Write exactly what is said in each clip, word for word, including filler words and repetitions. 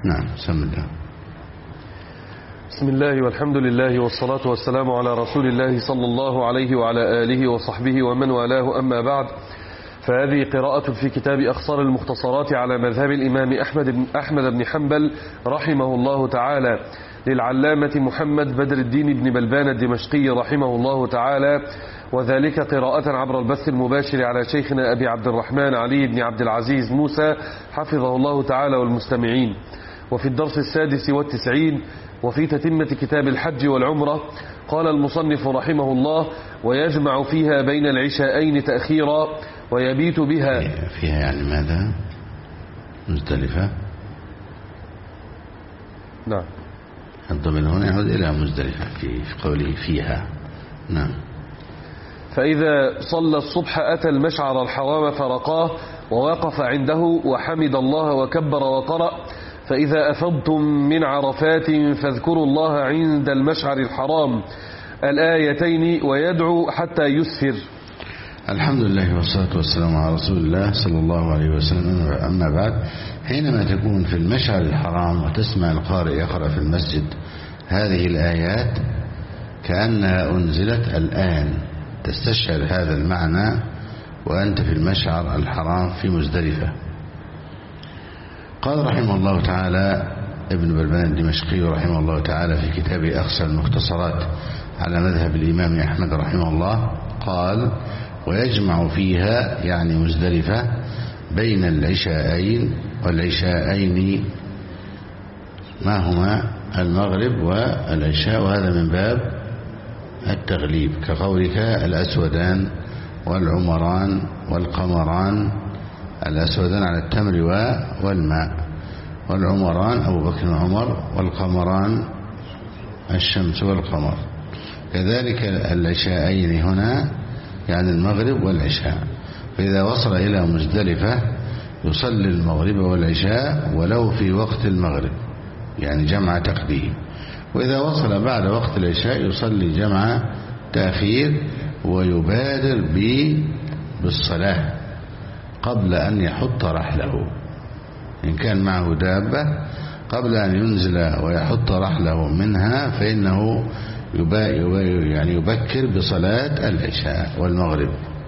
نعم. بسم الله. بسم الله والحمد لله والصلاة والسلام على رسول الله صلى الله عليه وعلى آله وصحبه ومن والاه، أما بعد، فهذه قراءة في كتاب أخصار المختصرات على مذهب الإمام أحمد بن, أحمد بن حنبل رحمه الله تعالى للعلامة محمد بدر الدين بن بلبان الدمشقي رحمه الله تعالى، وذلك قراءة عبر البث المباشر على شيخنا أبي عبد الرحمن علي بن عبد العزيز موسى حفظه الله تعالى والمستمعين. وفي الدرس السادس والتسعين وفي تتمة كتاب الحج والعمرة قال المصنف رحمه الله: ويجمع فيها بين العشاءين تأخيرا ويبيت بها. فيها يعني ماذا؟ مزدلفة. نعم. الضمير هنا يعود إلى مزدلفة في قوله فيها. نعم. فإذا صلى الصبح أتى المشعر الحرام فرقاه ووقف عنده وحمد الله وكبر وقرأ: فإذا أفضتم من عرفات فاذكروا الله عند المشعر الحرام، الآيتين، ويدعو حتى يسفر. الحمد لله والصلاة والسلام على رسول الله صلى الله عليه وسلم. أما بعد، حينما تكون في المشعر الحرام وتسمع القارئ يقرأ في المسجد هذه الآيات كأنها أنزلت الآن، تستشعر هذا المعنى وأنت في المشعر الحرام في مزدلفة. قال رحمه الله تعالى ابن بلبان الدمشقي رحمه الله تعالى في كتابه أخصر المختصرات على مذهب الإمام أحمد رحمه الله، قال: ويجمع فيها يعني مزدلفة بين العشاءين والعشاءين ما هما المغرب والعشاء، وهذا من باب التغليب كقولك الأسودان والعمران والقمران، الأسودان على التمر والماء، والعمران أبو بكر وعمر، والقمران الشمس والقمر. كذلك العشاءين هنا يعني المغرب والعشاء. فإذا وصل إلى مزدلفة يصلي المغرب والعشاء ولو في وقت المغرب، يعني جمع تقديم. وإذا وصل بعد وقت العشاء يصلي جمع تأخير ويبادر بالصلاة قبل أن يحط رحله، إن كان معه دابة قبل أن ينزل ويحط رحله منها فإنه يعني يبكر بصلاة العشاء والمغرب.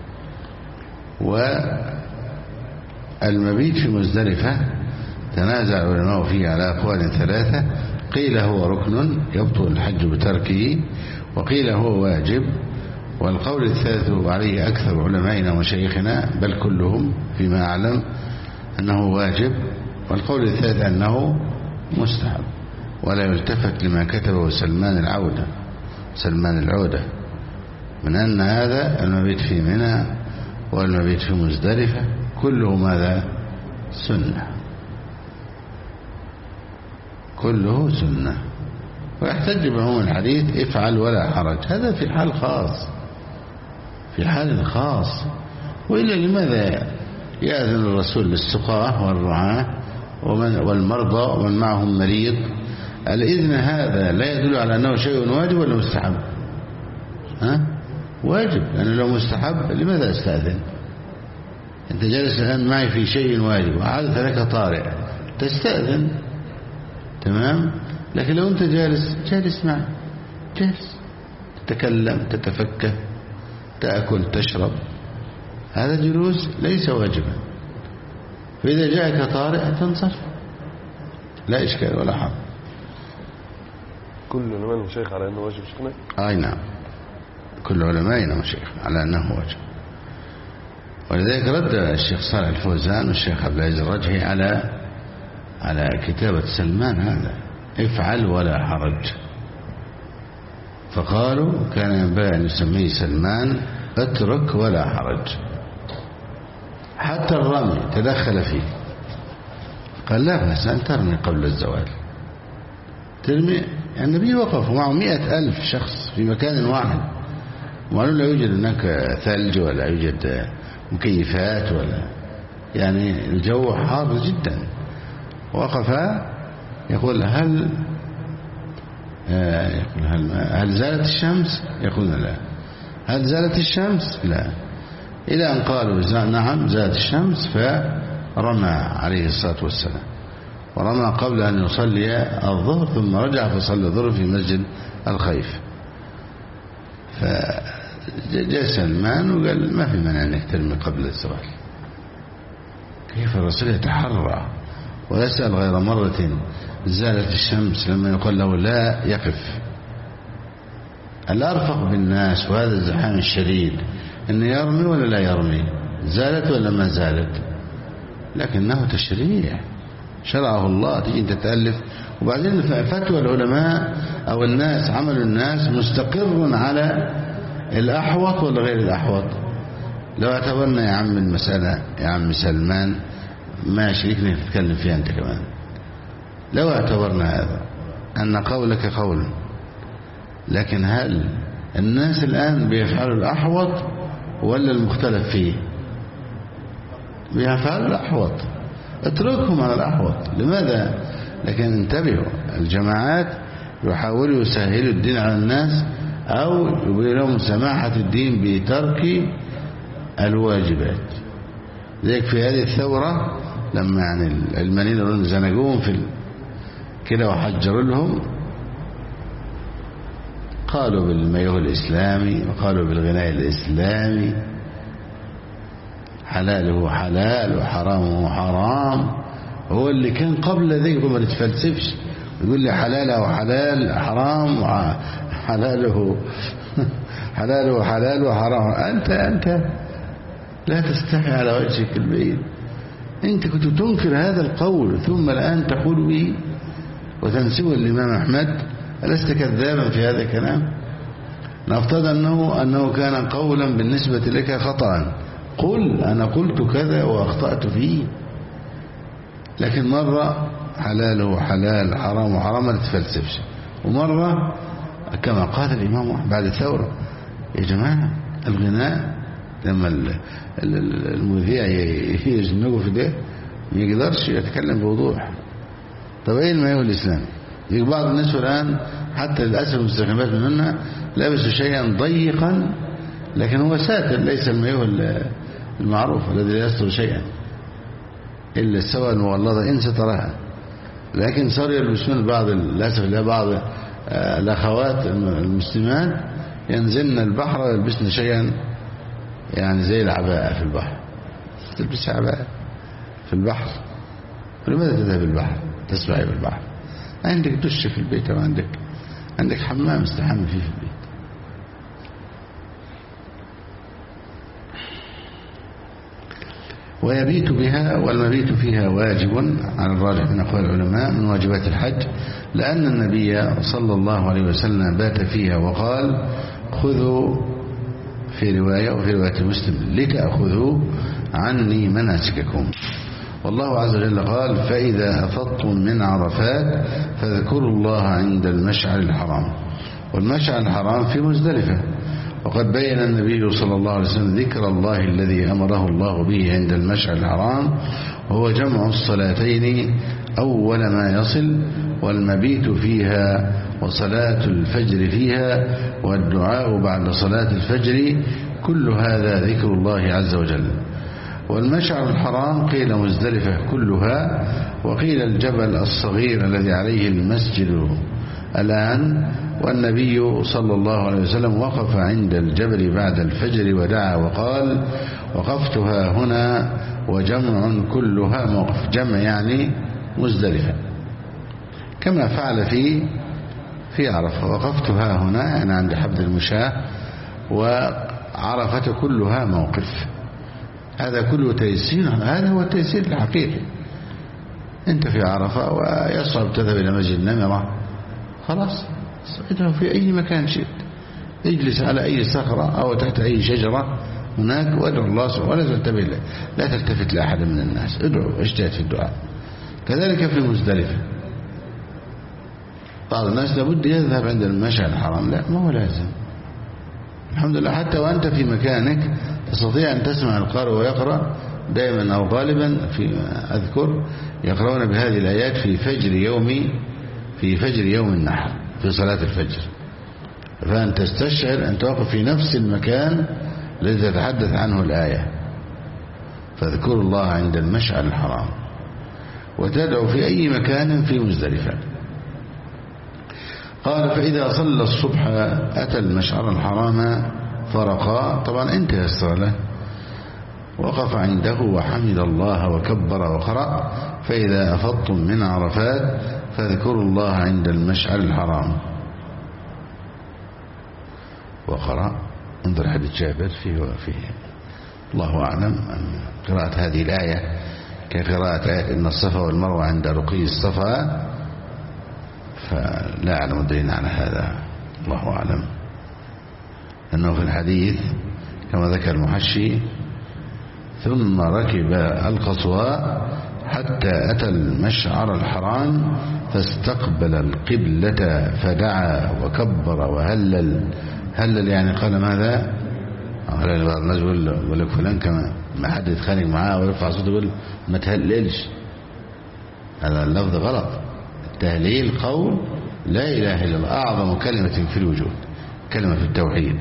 والمبيت في مزدلفة تنازع العلماء فيه على أقوال ثلاثة: قيل هو ركن يبطل الحج بتركه، وقيل هو واجب، والقول الثالث عليه أكثر علمائنا وشيخنا بل كلهم فيما أعلم أنه واجب، والقول الثالث أنه مستحب ولا يلتفت لما كتبه سلمان العودة سلمان العودة من أن هذا المبيت في منى والمبيت في مزدلفة كله ماذا؟ سنة، كله سنة. ويحتج بعموم الحديث افعل ولا حرج، هذا في حال خاص، في حال خاص. وإلا لماذا يأذن الرسول للسقاة والرعاة ومن والمرضى ومن معهم مريض؟ الإذن هذا لا يدل على أنه شيء واجب ولا مستحب؟ ها؟ واجب، لأنه لو مستحب لماذا استأذن؟ أنت جالس الآن معي في شيء واجب وحدث لك طارئ تستأذن، تمام؟ لكن لو أنت جالس جالس معي جالس تتكلم تتفكه تأكل تشرب، هذا جلوس ليس واجبا. فإذا جاءك طارئ تنصرف، لا إشكال ولا حرج. كل علماء المشايخ على أنه واجب شيخنا؟ أي نعم، كل علمائنا مشايخ على أنه واجب. ولذلك رد الشيخ صالح الفوزان والشيخ عبد العزيز الرجحي على على كتابة سلمان هذا افعل ولا حرج، فقالوا كان ينبغي أن يسميه سلمان اترك ولا حرج. حتى الرمي تدخل فيه، قال لا بأس أن ترمي قبل الزوال، ترمي. النبي وقف معه مئة ألف شخص في مكان واحد، وقالوا لا يوجد هناك ثلج ولا يوجد مكيفات ولا يعني الجو حار جدا. وقف يقول هل يقول هل, هل زالت الشمس؟ يقول لا. هل زالت الشمس؟ لا. إلى أن قالوا نعم زالت الشمس، فرمى عليه الصلاة والسلام. ورمى قبل أن يصلي الظهر ثم رجع فصلى الظهر في مسجد الخيف. فجاء سلمان وقال ما في مانع أنك ترمي قبل الزوال. كيف الرسول يتحرى ويسأل غير مرة زالت الشمس لما يقول له لا يقف. الأرفق بالناس وهذا الزحام الشديد أن يرمي ولا لا يرمي، زالت ولا ما زالت، لكنه تشريع شرعه الله. تيجي تتألف وبعدين فتوى العلماء أو الناس عمل الناس مستقر على الأحوط ولا غير الأحوط. لو اعتبرنا يا عم المسألة يا عم سلمان ما شريكنا تتكلم فيها أنت كمان، لو اعتبرنا هذا أن قولك قول، لكن هل الناس الآن بيفعلوا الأحوط ولا المختلف فيه؟ بيفعلوا الأحوط، اتركهم على الأحوط. لماذا؟ لكن انتبهوا، الجماعات يحاولوا يسهلوا الدين على الناس أو يبين لهم سماحة الدين بترك الواجبات. ذلك في هذه الثورة لما يعني العلمانيين زنقوهم في كده وحجروا لهم، قالوا بالمياه الإسلامي وقالوا بالغناء الإسلامي، حلاله حلال وحرامه حرام. هو اللي كان قبل ذلك ما تتفلسفش يقول لي حلاله حلال حرام حلاله حلاله حلال وحرام. أنت أنت لا تستحي على وجهك البين، أنت كنت تنكر هذا القول ثم الآن تقول به وتنسبه الإمام أحمد. ألست كذابا في هذا الكلام؟ نفترض أنه, أنه كان قولا بالنسبة لك خطأ، قل أنا قلت كذا وأخطأت فيه. لكن مرة حلاله حلال حرام حرام ما تتفلسفش، ومرة كما قال الإمام أحمد بعد الثورة يا جماعة الغناء لما المذيع يجنقه في ده ما يقدرش يتكلم بوضوح. طب ايه المياه الإسلامي؟ يجي بعض الناس الآن حتى للأسف المستخدمات مننا لابسوا شيئا ضيقا لكن هو ساتر، ليس المياه المعروف الذي لا يستر شيئا إلا السوى المغلظة إن سترها. لكن صار يلبسون بعض للأسف لا بعض الأخوات المسلمات ينزلن البحر ويلبسن شيئا يعني زي العباءة في البحر. تلبس عباءة في البحر، لماذا تذهب البحر تسبحي في البحر؟ عندك دش في البيت أو عندك عندك حمام استحمى فيه في البيت. ويبيت بها، والمبيت فيها واجب على الراجح من أقوال العلماء من واجبات الحج، لأن النبي صلى الله عليه وسلم بات فيها وقال خذوا في رواية وفي رواية مسلم لتأخذوا عني مناسككم. والله عز وجل قال فإذا أفضتم من عرفات فاذكروا الله عند المشعر الحرام، والمشعر الحرام في مزدلفة. وقد بين النبي صلى الله عليه وسلم ذكر الله الذي أمره الله به عند المشعر الحرام، وهو جمع الصلاتين أول ما يصل، والمبيت فيها وصلاة الفجر فيها والدعاء بعد صلاة الفجر، كل هذا ذكر الله عز وجل. والمشعر الحرام قيل مزدلفة كلها، وقيل الجبل الصغير الذي عليه المسجد الآن. والنبي صلى الله عليه وسلم وقف عند الجبل بعد الفجر ودعا وقال وقفتها هنا وجمع كلها موقف، جمع يعني مزدلفة، كما فعل في في عرفة. وقفتها هنا يعني عند حبل المشاة، وعرفة كلها موقف. هذا كله تيسير، هذا هو التيسير الحقيقي. انت في عرفة ويصعب تذهب إلى مسجد نمرة، خلاص اذهب في أي مكان شئت، اجلس على أي صخرة أو تحت أي شجرة هناك وادعو الله سبحانه ولا تنتبه له، لا تلتفت لأحد من الناس، ادعو اجتهد في الدعاء. كذلك في مزدلفة بعض الناس لابد يذهب عند المشعر الحرام، لا ما هو لازم. الحمد لله حتى وأنت في مكانك تستطيع أن تسمع القارئ ويقرأ دائما أو غالبا، في أذكر يقرؤون بهذه الآيات في فجر يوم في فجر يوم النحر في صلاة الفجر. فأنت تستشعر أن توقف في نفس المكان الذي تتحدث عنه الآية، فاذكروا الله عند المشعر الحرام. وتدعو في أي مكان في مزدلفة. قال فإذا صلى الصبح أتى المشعر الحرام فرقا، طبعا انتهى الصلاة، وقف عنده وحمد الله وكبر وقرأ فإذا أفضتم من عرفات فاذكروا الله عند المشعر الحرام وقرأ. انظر حديث جابر فيه وفيه. الله أعلم أن قراءة هذه الآية كقراءة آية إن الصفا والمروة عند رقي الصفا، فلا أعلم الدليل على هذا، الله أعلم. أنه في الحديث كما ذكر المحشي ثم ركب القصواء حتى أتى المشعر الحرام فاستقبل القبلة فدعا وكبر وهلل. هلل يعني قال ماذا؟ هلل بعض الناس يقول لك فلان كما ما حد يتخانق معاه ويرفع صوته يقول ما تهللش، هذا اللفظ غلط. التهليل قول لا إله إلا الله، أعظم كلمة في الوجود، كلمة في التوحيد.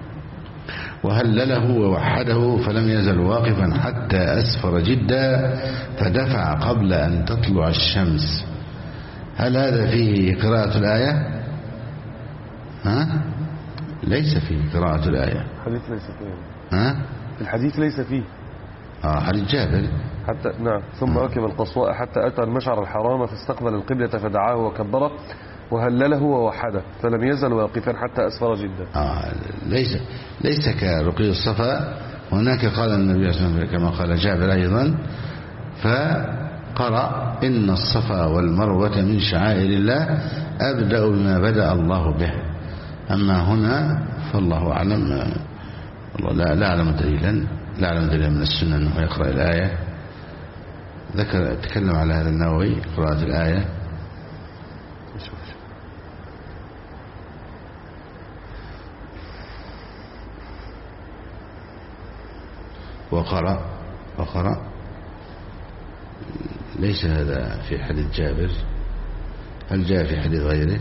وهلله ووحده فلم يزل واقفا حتى أسفر جدا فدفع قبل أن تطلع الشمس. هل هذا فيه قراءة الآية؟ ها؟ ليس فيه قراءة الآية. الحديث ليس فيه. ها؟ الحديث ليس فيه. آه حديث جابر. حتى نعم. ثم ركب القصواء حتى أتى المشعر الحرام فاستقبل القبلة فدعاه وكبره وهلله ووحده فلم يزل واقفا حتى أسفر جدا. آه ليس ليس كرقي الصفا. هناك قال النبي صلى الله عليه وسلم كما قال جابر أيضا فقرأ إن الصفا والمروة من شعائر الله أبدأ بما بدأ الله به. أما هنا فالله أعلم، والله لا, لا أعلم دليلا لا أعلم دليلا من السنة أنه يقرأ الآية. ذكر تكلم على هذا النووي قراءة الآية. وقرأ وقرأ ليس هذا في حديث جابر. هل جاء في حديث غيره؟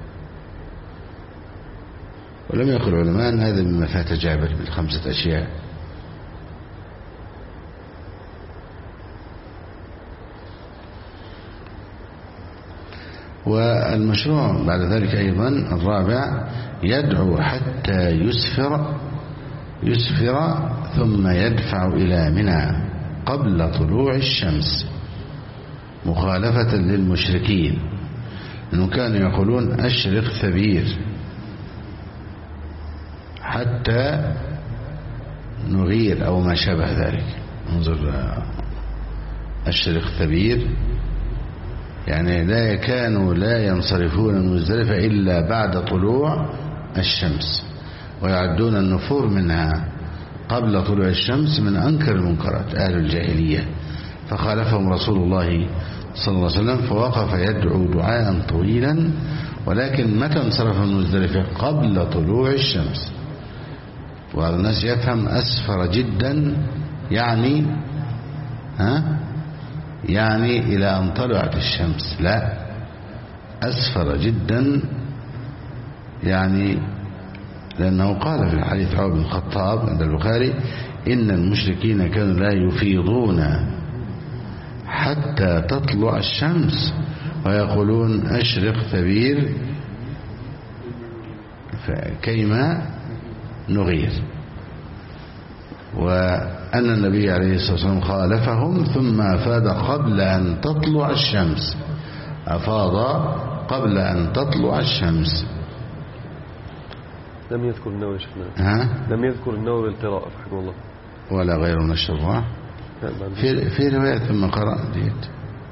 ولم يقل العلماء أن هذا مما فات جابر بالخمسة أشياء. والمشروع بعد ذلك أيضا الرابع يدعو حتى يسفر يسفر ثم يدفع إلى منى قبل طلوع الشمس مخالفة للمشركين، أنهم كانوا يقولون أشرق ثبير حتى نغير أو ما شابه ذلك. انظر أشرق ثبير يعني لا كانوا لا ينصرفون من مزدلفة إلا بعد طلوع الشمس، ويعدون النفور منها قبل طلوع الشمس من أنكر المنكرات أهل الجاهلية. فخالفهم رسول الله صلى الله عليه وسلم فوقف يدعو دعاء طويلا، ولكن متى انصرف من مزدلفة؟ قبل طلوع الشمس. وهذا الناس يفهم أسفر جدا يعني ها يعني إلى أن طلعت الشمس، لا، أسفر جدا يعني لأنه قال في الحديث عمر بن الخطاب عند البخاري إن المشركين كانوا لا يفيضون حتى تطلع الشمس ويقولون أشرق ثبير كيما نغير. وأن النبي عليه الصلاة والسلام خالفهم ثم أفاد قبل أن تطلع الشمس، أفاض قبل أن تطلع الشمس. لم يذكر النووي شيخنا. ها؟ لم يذكر النووي بالقراءة رحمه الله ولا غيره من الشراح. في في رواية ثم قرأ ديت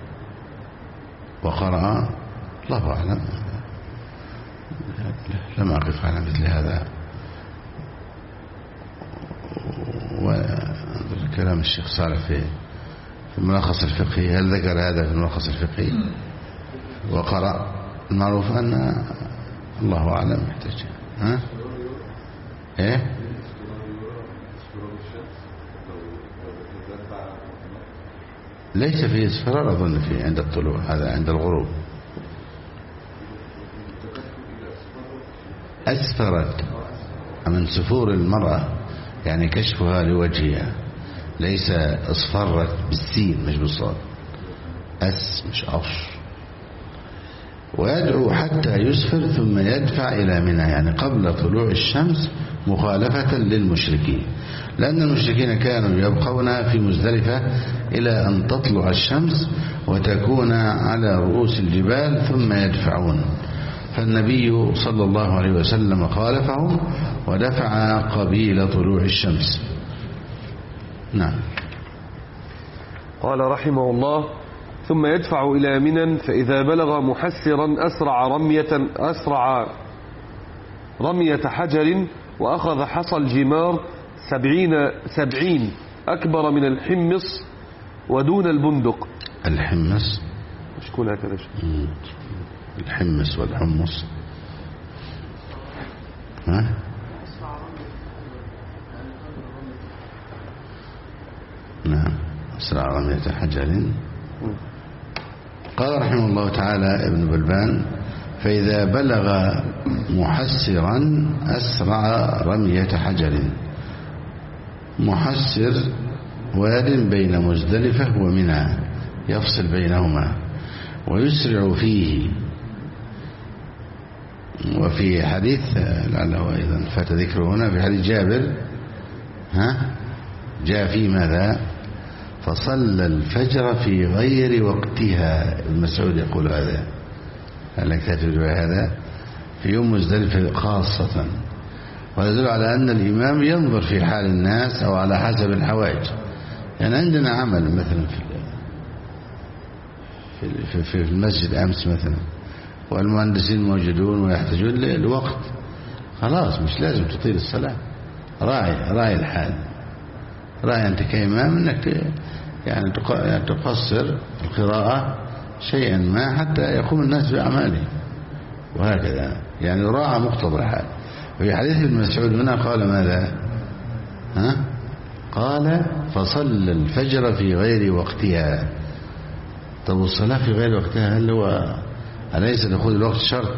وقرأ، الله أعلم، لم أقف على مثل هذا. وكلام الشيخ صالح في في الملخص الفقهي، هل ذكر هذا في الملخص الفقهي؟ وقرأ، المعروف أن الله أعلم يحتاج. ها؟ إيه؟ ليس فيه اصفرار أظن فيه عند الطلوع، هذا عند الغروب. أسفرت من سفور المرأة يعني كشفها لوجهها، ليس اصفرت بالسين مش بالصاد. أس مش أص. ويدعو حتى يسفر ثم يدفع إلى منى، يعني قبل طلوع الشمس، مخالفة للمشركين، لأن المشركين كانوا يبقون في مزدلفة إلى أن تطلع الشمس وتكون على رؤوس الجبال ثم يدفعون، فالنبي صلى الله عليه وسلم خالفهم ودفع قبيل طلوع الشمس. نعم. قال رحمه الله: ثم يدفع إلى منى، فإذا بلغ محسرا أسرع رمية أسرع رمية حجر، وأخذ حصى الجمار سبعين سبعين أكبر من الحمص ودون البندق. الحمص مش كون هكذا الحمص والحمص. ها؟ نعم، أسرع رمية حجر. قال رحمه الله تعالى ابن بلبان: فإذا بلغ محسرا أسرع رمية حجر. محسر واد بين مزدلفة ومنى يفصل بينهما، ويسرع فيه. وفي حديث لعله أيضا فات ذكره هنا، في حديث جابر ها جاء فيه ماذا؟ فصلى الفجر في غير وقتها. ابن مسعود يقول هذا، هل لك تجد هذا في يوم مزدلفة خاصة، ويدل على أن الإمام ينظر في حال الناس أو على حسب الحوائج. يعني عندنا عمل مثلا في في المسجد أمس مثلا، والمهندسين موجودون ويحتاجون للوقت، خلاص مش لازم تطيل الصلاة. راعي راعي الحال، راعي أنت كإمام أنك يعني تقصر القراءة شيئا ما حتى يقوم الناس بأعماله، وهكذا يعني راعى مقتضى الحال. وفي حديث ابن مسعود هنا قال ماذا؟ ها؟ قال: فصلى الفجر في غير وقتها. طب الصلاة في غير وقتها هل هو أليس دخول الوقت شرط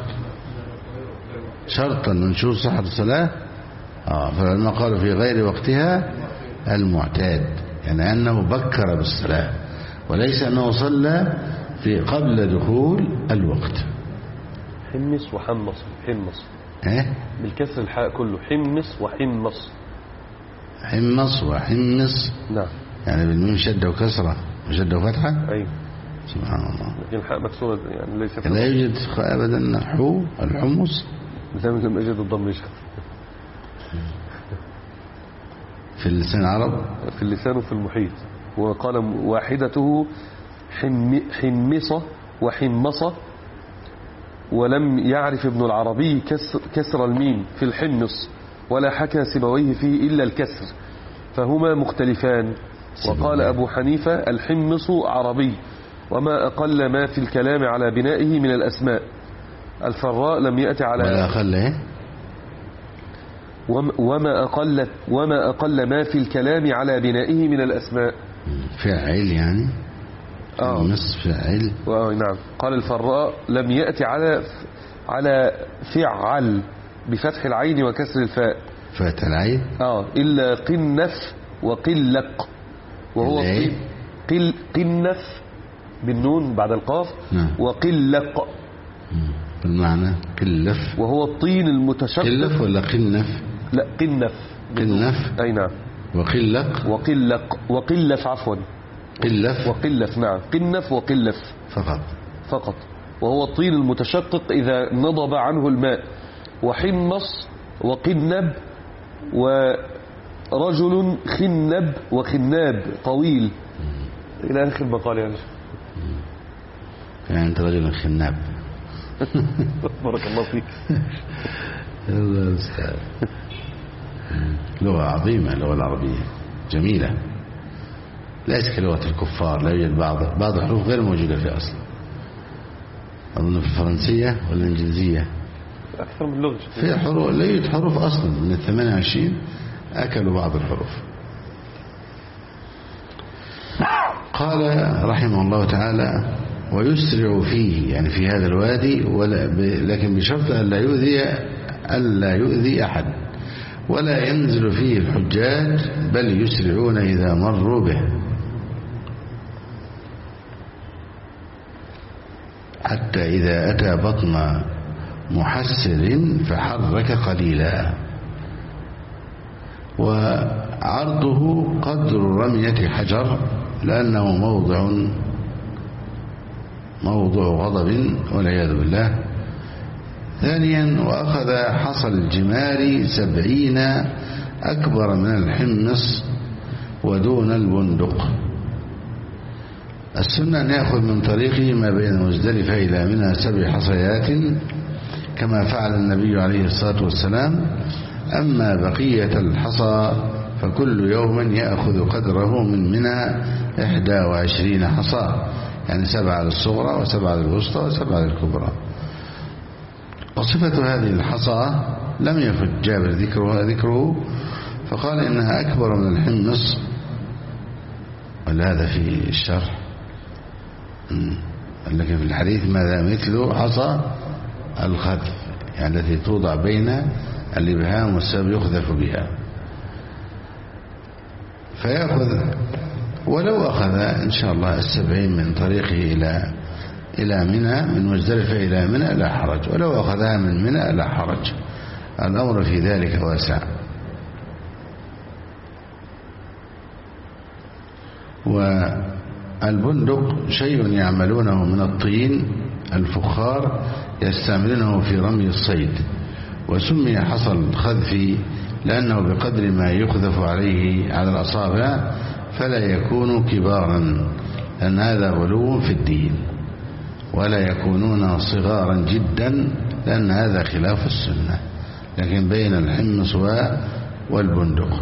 شرطا من شروط صحة الصلاة؟ آه فلما قالوا في غير وقتها المعتاد، يعني أنه بكر بالصلاة، وليس أنه صلى في قبل دخول الوقت. حمص وحمص. حمص ايه بالكسر الحاء كله، حمص وحمص. حمص وحمص. نعم. يعني بالميم شدة وكسرة وشدة وفتحة. أي سبحان الله. لكن الحاء مكسورة، يعني ليس لا يوجد أبدا حو الحمص. لم يجد الضم يشهد في اللسان العرب، في اللسان وفي المحيط. وقال واحدته حم حمصة وحمصة، ولم يعرف ابن العربي كسر, كسر الميم في الحمص، ولا حكى سيبويه فيه إلا الكسر، فهما مختلفان. وقال أبو حنيفة: الحمص عربي، وما أقل ما في الكلام على بنائه من الأسماء. الفراء لم يأتي على ولا أقل إيه؟ وما أقل وما أقل ما في الكلام على بنائه من الأسماء. فعل يعني آه. نصف فعل. آه نعم. قال الفراء: لم يأتي على على فعل بفتح العين وكسر الفاء. فتح العين. آه إلا قنف وقلق، وهو قل قنف بالنون بعد القاف. نعم. وقلق بالمعنى قلف، وهو الطين المتشقق. قلف ولا قنف؟ لا قنف. قنف. أي نعم. وقلق. وقلق وقلف عفوا. قلف وقلف نعم. قنف وقلف فقط فقط. وهو الطين المتشقق إذا نضب عنه الماء. وحمص وقنب، ورجل خنب وخناب طويل إلى آخر المقال. يعني يعني أنت رجل خناب. بارك الله فيك. الله يستعان. لغة عظيمة، اللغة العربية جميلة، ليس كلغة الكفار. لا يوجد بعض بعض الحروف غير موجودة في أصل، أظن في الفرنسية والإنجليزية أكثر من لغة. في حروف لا يوجد حروف أصلا، من الثمانية وعشرين أكلوا بعض الحروف. قال رحمه الله تعالى: ويسرع فيه، يعني في هذا الوادي، ولا ب... لكن بشرط ألا يؤذي ألا يؤذي أحد، ولا ينزل فيه الحجاج، بل يسرعون إذا مروا به. حتى إذا أتى بطن محسر فحرك قليلا. وعرضه قدر رمية حجر لأنه موضع موضع غضب والعياذ بالله. ثانيا وأخذ حصى الجمار سبعين أكبر من الحمص ودون البندق. السنة أن يأخذ من طريقه ما بين مزدلفة إلى منى سبع حصيات كما فعل النبي عليه الصلاة والسلام. أما بقية الحصى فكل يوم يأخذ قدره من منى إحدى وعشرين حصى، يعني سبعة للصغرى وسبعة للوسطى وسبعة للكبرى. وصفة هذه الحصى لم يفت جابر ذكرها ذكره فقال إنها أكبر من الحمص، وهذا في الشرح. لكن في الحديث ماذا مثل حصى الخذف، يعني التي توضع بين الإبهام والسبب يخذف بها. فيأخذ ولو أخذ إن شاء الله السبعين من طريقه إلى إلى منى، من مزدلفة إلى منى لا حرج، ولو أخذها من منى لا حرج، الأمر في ذلك واسع. والبندق شيء يعملونه من الطين الفخار يستعملونه في رمي الصيد، وسمي حصى الخذف لأنه بقدر ما يخذف عليه على الأصابع فلا يكون كبارا، لأن هذا غلو في الدين، ولا يكونون صغارا جدا لأن هذا خلاف السنة، لكن بين الحمص والبندق.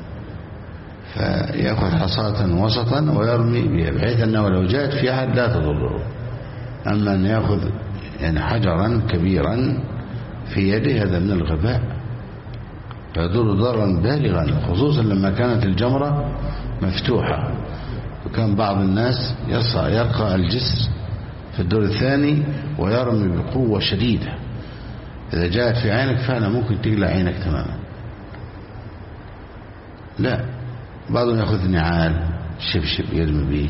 فيأخذ حصاة وسطا ويرمي بها بحيث أنه لو جاءت في أحد لا تضره. أما أن يأخذ يعني حجرا كبيرا في يده هذا من الغباء، يضر ضررا بالغا، خصوصا لما كانت الجمرة مفتوحة، وكان بعض الناس يرقى الجسر في الدور الثاني ويرمي بقوة شديدة، إذا جاءت في عينك فعلا ممكن تقلع عينك تماما. لا، بعضهم يأخذ نعال شبشب يرمي به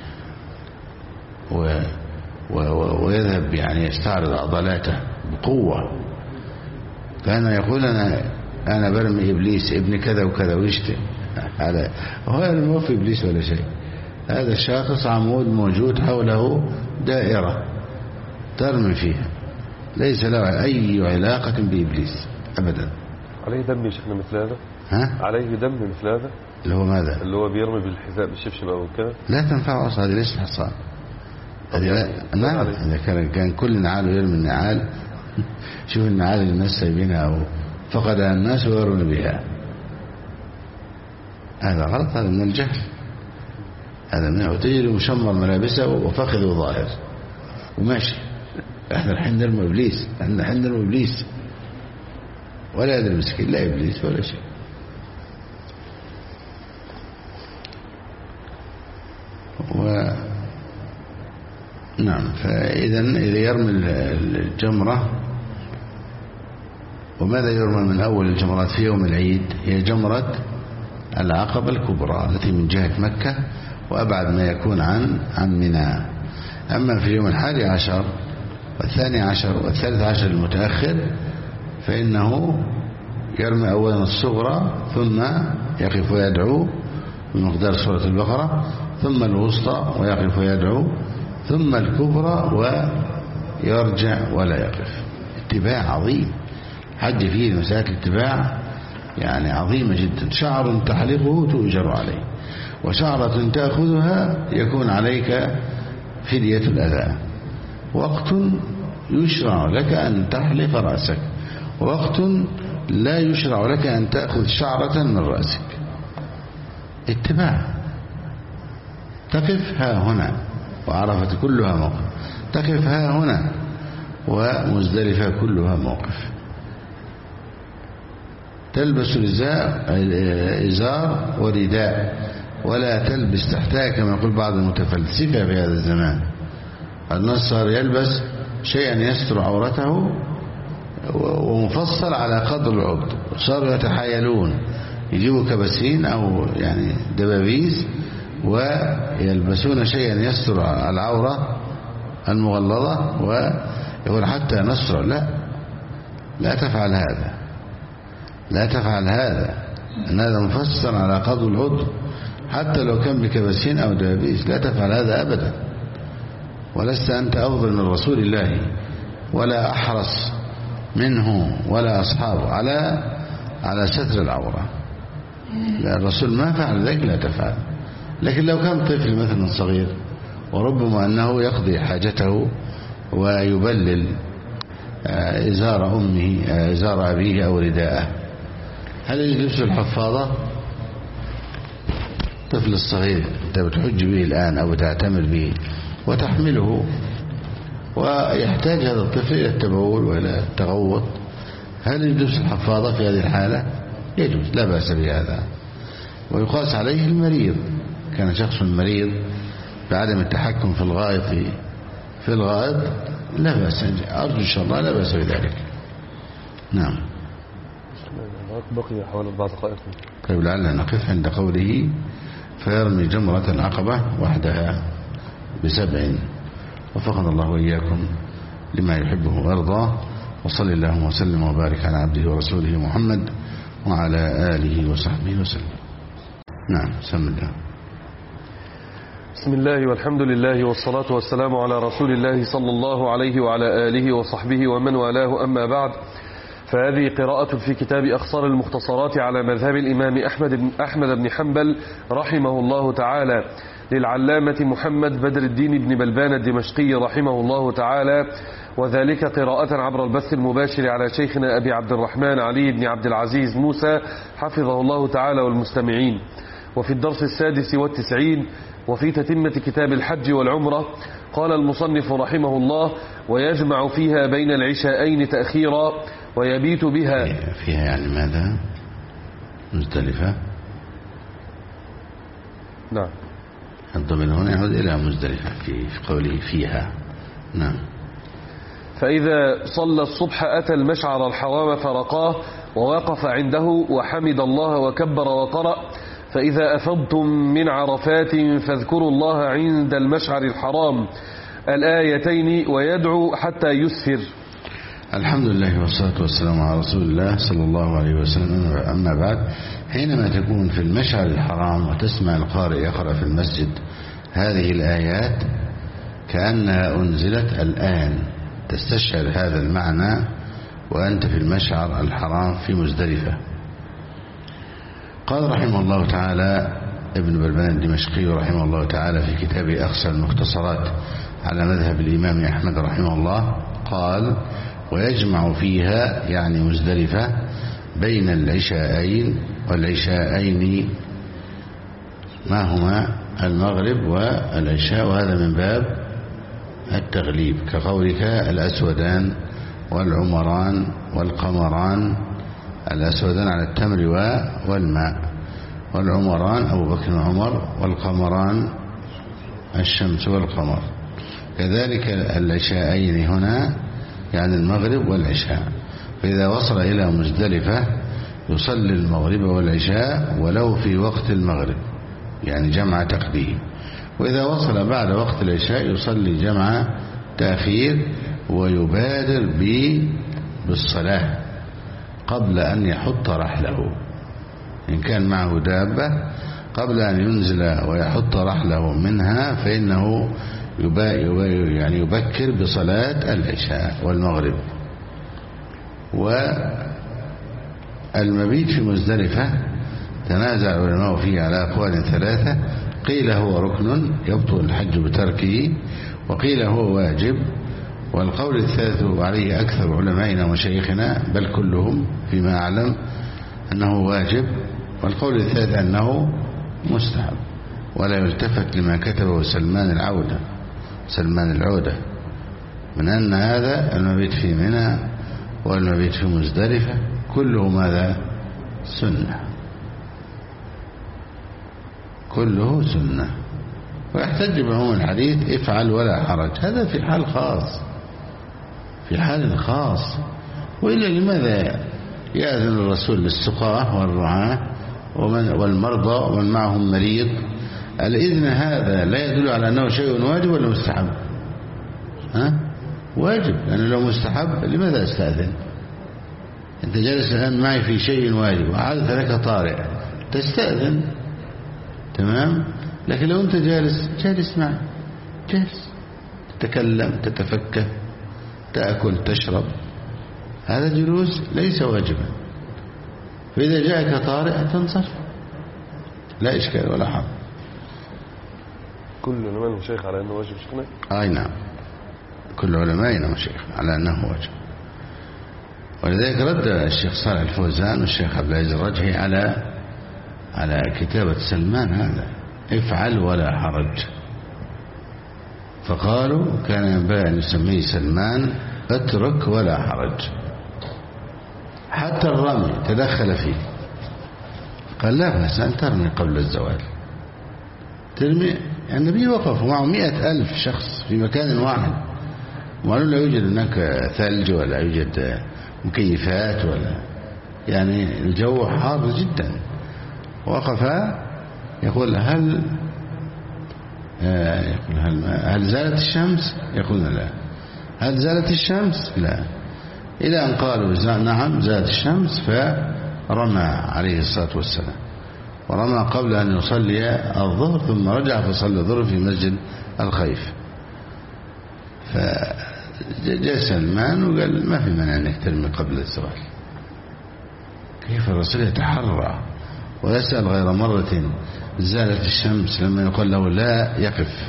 و... و... ويذهب يعني يستعرض عضلاته بقوة، كان يقول أنا أنا برمي إبليس ابن كذا وكذا ويشتم هذا. وهذا ما في إبليس ولا شيء، هذا الشاخص عمود موجود حوله دائرة ترمي فيها، ليس له أي علاقة بإبليس أبدا. عليه دم يا شيخنا مثل هذا؟ ها؟ عليه دم مثل هذا؟ اللي هو ماذا؟ اللي هو بيرمي بالحذاء بالشبشب أو كذا؟ لا تنفع أصلا، هذه ليست حصان. هذه لا، نعم، إذا كان كان كل نعال يرمي النعال شوف النعال اللي الناس سايبينها فقدها الناس ويرمي بها، هذا غلط، هذا من الجهل، هذا من وتجري مشمر ملابسه وفخذه ظاهر وماشي. احنا الحين نرمي إبليس، احنا الحين نرمي إبليس، ولا يدري المسكين لا إبليس ولا شيء. و نعم، فإذا إذا يرمي الجمرة، وماذا يرمى من أول الجمرات في يوم العيد؟ هي جمرة العقبة الكبرى التي من جهة مكة وأبعد ما يكون عن عن منى. أما في يوم الحادي عشر والثاني عشر والثالث عشر المتأخر فإنه يرمي أولا الصغرى ثم يقف ويدعو بمقدار سورة البقرة، ثم الوسطى ويقف ويدعو، ثم الكبرى ويرجع ولا يقف. اتباع عظيم، حج فيه مسألة الاتباع يعني عظيمة جدا. شعر تحلقه تؤجر عليه، وشعرة تأخذها يكون عليك فدية الأذى. وقت يشرع لك أن تحلق رأسك، ووقت لا يشرع لك أن تأخذ شعرة من رأسك. اتباع. تقف ها هنا، وعرفت كلها موقف، تقف ها هنا، ومزدلفة كلها موقف. تلبس إزار ورداء، ولا تلبس تحتها كما يقول بعض المتفلسفة في هذا الزمان. الناس صار يلبس شيئا يستر عورته ومفصل على قدر العضو، صاروا يتحايلون يجيبوا كبسين أو يعني دبابيس ويلبسون شيئا يستر العورة المغلظة ويقول حتى نسرع. لا لا تفعل هذا، لا تفعل هذا، أن هذا مفسر على قضوا العضو حتى لو كان بكبسين أو دبابيس. لا تفعل هذا أبدا، ولست أنت أفضل من رسول الله ولا أحرص منه ولا أصحابه على على ستر العورة. لا، الرسول ما فعل ذلك، لا تفعل. لكن لو كان طفل مثلا صغير وربما أنه يقضي حاجته ويبلل إزار أمه إزار أبيه أو رداءه، هل يجلس الحفاظة؟ الطفل الصغير أنت بتحج به الآن أو تعتمر به وتحمله، ويحتاج هذا الطفل إلى التبول وإلى التغوط، هل يجلس الحفاظة في هذه الحالة؟ يجوز، لا بأس بهذا. ويقاس عليه المريض، كان شخص مريض بعدم التحكم في الغائط في الغائط لا بأس، أرجو إن شاء الله لا بأس بذلك. نعم. بقي حوالي أربع دقائق. طيب لعلنا نقف عند قوله فيرمي جمرة العقبة وحدها بسبع. وفقنا الله وإياكم لما يحبه ويرضاه، وصلى اللهم وسلم وبارك على عبده ورسوله محمد وعلى آله وصحبه وسلم. نعم، بسم الله. بسم الله والحمد لله والصلاة والسلام على رسول الله صلى الله عليه وعلى آله وصحبه ومن والاه، أما بعد، فهذه قراءة في كتاب أخصار المختصرات على مذهب الإمام أحمد بن, أحمد بن حنبل رحمه الله تعالى للعلامة محمد بدر الدين بن بلبان الدمشقي رحمه الله تعالى، وذلك قراءة عبر البث المباشر على شيخنا أبي عبد الرحمن علي بن عبد العزيز موسى حفظه الله تعالى والمستمعين. وفي الدرس السادس والتسعين وفي تتمة كتاب الحج والعمرة قال المصنف رحمه الله: ويجمع فيها بين العشاءين تأخيرا ويبيت بها. فيها يعني ماذا؟ مزدلفة. نعم، الضمير هنا يعود إلى مزدلفة في قوله فيها. نعم. فإذا صلى الصبح أتى المشعر الحرام فرقاه ووقف عنده وحمد الله وكبر وقرأ: فإذا أفضتم من عرفات فاذكروا الله عند المشعر الحرام، الآيتين، ويدعو حتى يسفر. الحمد لله والصلاة والسلام على رسول الله صلى الله عليه وسلم. أما بعد، حينما تكون في المشعر الحرام وتسمع القارئ يقرأ في المسجد هذه الآيات كأنها أنزلت الآن، تستشعر هذا المعنى وأنت في المشعر الحرام في مزدلفة. قال رحمه الله تعالى ابن بلبان الدمشقي رحمه الله تعالى في كتابه أخصر المختصرات على مذهب الإمام أحمد رحمه الله، قال: ويجمع فيها يعني مزدلفة بين العشاءين، والعشاءين ما هما؟ المغرب والعشاء، وهذا من باب التغليب، كقولك الأسودان والعمران والقمران. الأسودان على التمر والماء، والعمران أبو بكر وعمر، والقمران الشمس والقمر. كذلك العشاءين هنا يعني المغرب والعشاء. فإذا وصل إلى مزدلفة يصلي المغرب والعشاء ولو في وقت المغرب، يعني جمع تقديم. وإذا وصل بعد وقت العشاء يصلي جمع تأخير، ويبادر بالصلاة قبل أن يحط رحله، إن كان معه دابة قبل أن ينزل ويحط رحله منها فإنه يعني يبكر بصلاة العشاء والمغرب. والمبيت في مزدلفة تنازع العلماء فيه على أقوال ثلاثة: قيل هو ركن يبطل الحج بتركه، وقيل هو واجب، والقول الثالث عليه أكثر علمائنا ومشايخنا بل كلهم فيما أعلم أنه واجب، والقول الثالث أنه مستحب، ولا يلتفت لما كتبه سلمان العودة سلمان العودة من أن هذا المبيت في منى والمبيت في مزدلفة كله ماذا؟ سنة، كله سنة. ويحتج بعموم الحديث افعل ولا حرج، هذا في حال خاص، في حال خاص. وإلا لماذا يأذن الرسول للسقاة والرعاة والمرضى ومن معهم مريض؟ الإذن هذا لا يدل على أنه شيء واجب ولا مستحب؟ ها واجب، لأنه لو مستحب لماذا استأذن؟ أنت جالس الآن معي في شيء واجب وحدث لك طارئ تستأذن، تمام. لكن لو أنت جالس جالس معي جالس تتكلم تتفكه تأكل تشرب، هذا جلوس ليس واجبا. فإذا جاءك طارئ تنصرف لا إشكال ولا حرج. كل علماء المشايخ على أنه واجب شيخنا؟ أي نعم، كل علمائنا مشايخ على أنه واجب. ولذلك رد الشيخ صالح الفوزان والشيخ عبد العزيز الرجحي على على كتابة سلمان هذا افعل ولا حرج، فقالوا كان ينبغي أن يسميه سلمان اترك ولا حرج. حتى الرمي تدخل فيه، قال لا بأس أن ترمي قبل الزوال. ترمي النبي وقف معه مئة ألف شخص في مكان واحد، وقالوا لا يوجد هناك ثلج ولا يوجد مكيفات ولا يعني الجو حار جدا. وقف يقول هل يقول هل, هل زالت الشمس؟ يقولون لا. هل زالت الشمس؟ لا. إلى أن قالوا نعم زالت الشمس، فرمى عليه الصلاة والسلام، ورمى قبل أن يصلي الظهر، ثم رجع فصلى الظهر في مسجد الخيف. فجاء سلمان وقال ما في مانع أنك ترمي قبل الزوال. كيف الرسول يتحرى ويسأل غير مرة زالت الشمس لما يقول له لا يقف؟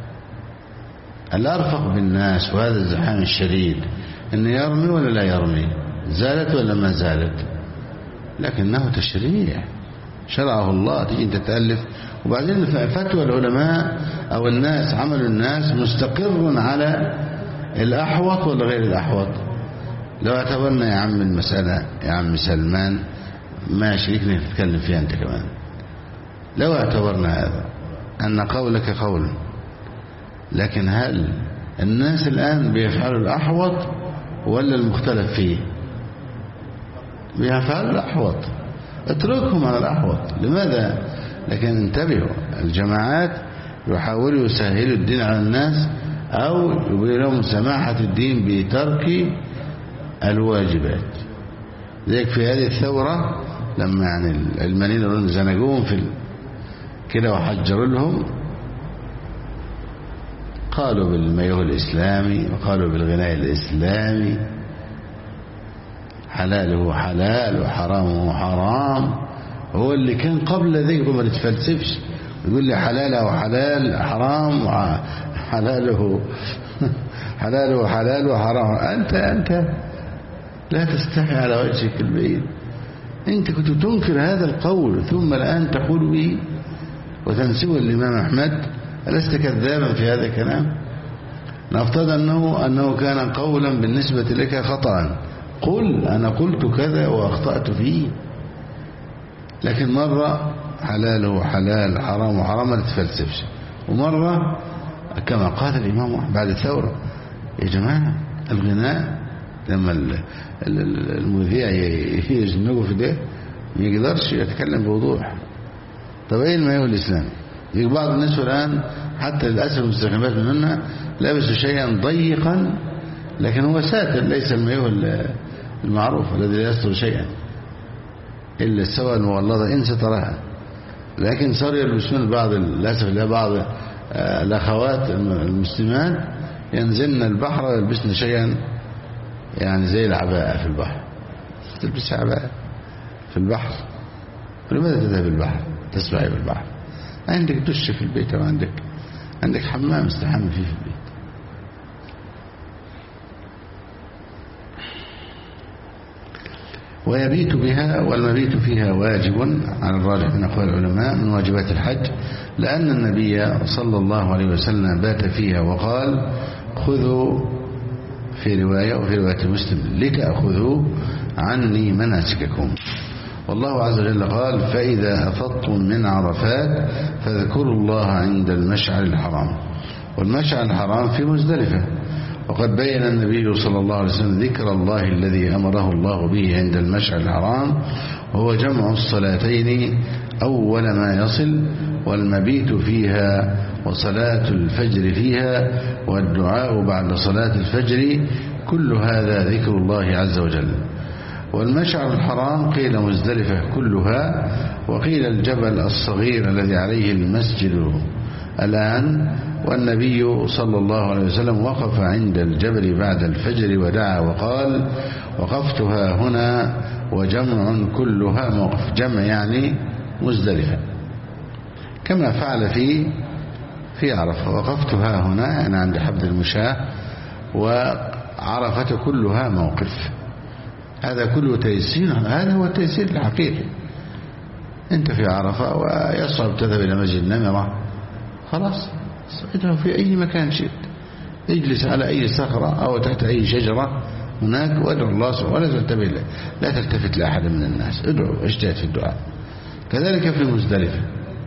الأرفق بالناس وهذا الزحام الشديد أن يرمي ولا لا يرمي؟ زالت ولا ما زالت؟ لكنه تشريع شرعه الله، تيجي انت تألف. وبعدين فتوى العلماء أو الناس عمل الناس مستقر على الأحوط ولا غير الأحوط. لو اعتبرنا يا عم المسألة يا عم سلمان ما شريكنا تتكلم فيها أنت كمان، لو اعتبرنا هذا أن قولك قول، لكن هل الناس الآن بيفعلوا الأحوط ولا المختلف فيه؟ بيفعلوا الأحوط، اتركهم على الأحوط. لماذا؟ لكن انتبهوا، الجماعات يحاولوا يسهلوا الدين على الناس أو يبين لهم سماحة الدين بترك الواجبات. ذلك في هذه الثورة لما يعني العلمانيين زنقوهم في كده وحجروا لهم، قالوا بالمياه الإسلامي وقالوا بالغناء الإسلامي، حلاله حلال وحرامه حرام. هو اللي كان قبل ذلك ما تتفلسفش، يقول لي حلاله حلال حرام وحلاله حلاله حلال وحرام. أنت أنت لا تستحي على وجهك البين، أنت كنت تنكر هذا القول ثم الآن تقول به وتنسبه للإمام أحمد. ألست كذابا في هذا الكلام؟ نفترض أنه, أنه كان قولا بالنسبة لك خطأ، قل أنا قلت كذا وأخطأت فيه. لكن مرة حلاله حلال حرام وحرام ما تتفلسفش، ومرة كما قال الإمام أحمد بعد الثورة يا جماعة الغناء لما المذيع يزنقه في ده ما يقدرش يتكلم بوضوح. طب ايه المياه الإسلامي؟ يجي بعض الناس الآن حتى للأسف المستخدمات منها لابسوا شيئا ضيقا، لكن هو ساتر، ليس المياه المعروف الذي لا يستر شيئا إلا السوى المغلظة إن سترها. لكن صار يلبسون بعض للأسف لا بعض الأخوات المسلمات ينزلن البحر ويلبسن شيئا يعني زي العباءة في البحر. تلبس عباءة في البحر، لماذا تذهب البحر تسبحي في البحر؟ عندك دش في البيت وعندك عندك حمام استحمى فيه في البيت. ويبيت بها، والمبيت فيها واجب على الراجح من أقوال العلماء من واجبات الحج، لأن النبي صلى الله عليه وسلم بات فيها وقال خذوا في رواية وفي رواية مسلم لتأخذوا عني مناسككم. والله عز وجل قال فإذا أفضتم من عرفات فاذكروا الله عند المشعر الحرام. والمشعر الحرام في مزدلفة، وقد بين النبي صلى الله عليه وسلم ذكر الله الذي أمره الله به عند المشعر الحرام، وهو جمع الصلاتين أول ما يصل، والمبيت فيها وصلاة الفجر فيها والدعاء بعد صلاة الفجر، كل هذا ذكر الله عز وجل. والمشعر الحرام قيل مزدلفة كلها، وقيل الجبل الصغير الذي عليه المسجد الآن. والنبي صلى الله عليه وسلم وقف عند الجبل بعد الفجر ودعا وقال: وقفتها هنا وجمع كلها موقف. جمع يعني مزدلفة، كما فعل في في عرفة. وقفتها هنا يعني عند حبل المشاة، وعرفة كلها موقف. هذا كله تيسير، هذا هو التيسير الحقيقي. انت في عرفة ويصعب تذهب إلى مسجد نمرة، خلاص ادعو في أي مكان شئت، اجلس على أي صخرة أو تحت أي شجرة هناك وادعو الله سبحانه ولا تنتبه له، لا تلتفت لأحد من الناس، ادعو اجتهد في الدعاء. كذلك في مزدلفة،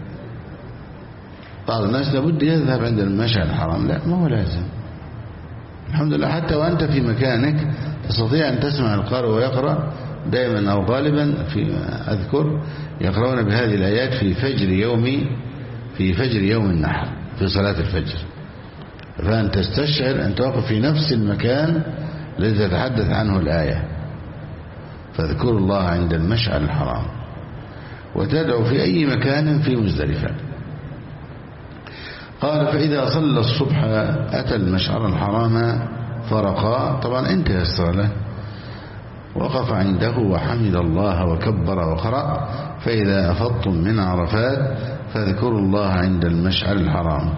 بعض الناس لابد يذهب عند المشعر الحرام، لا، ما هو لازم. الحمد لله حتى وأنت في مكانك تستطيع أن تسمع القارئ ويقرأ دائما أو غالبا، في أذكر يقرؤون بهذه الآيات في فجر يوم في فجر يوم النحر، في صلاة الفجر. فأن تستشعر أن توقف في نفس المكان الذي تتحدث عنه الآية، فاذكروا الله عند المشعر الحرام، وتدعو في أي مكان في مزدلفة. قال: فإذا صلى الصبح أتى المشعر الحرام فرقا، طبعا انتهى الصلاة، وقف عنده وحمد الله وكبر وقرأ: فإذا أفضتم من عرفات فاذكروا الله عند المشعر الحرام.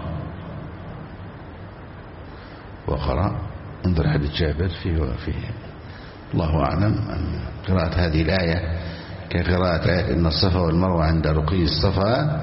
وقرأ. انظر حديث جابر فيه وفيه. الله أعلم قراءة هذه الآية كقراءة آية إن الصفا والمروة عند رقي الصفا،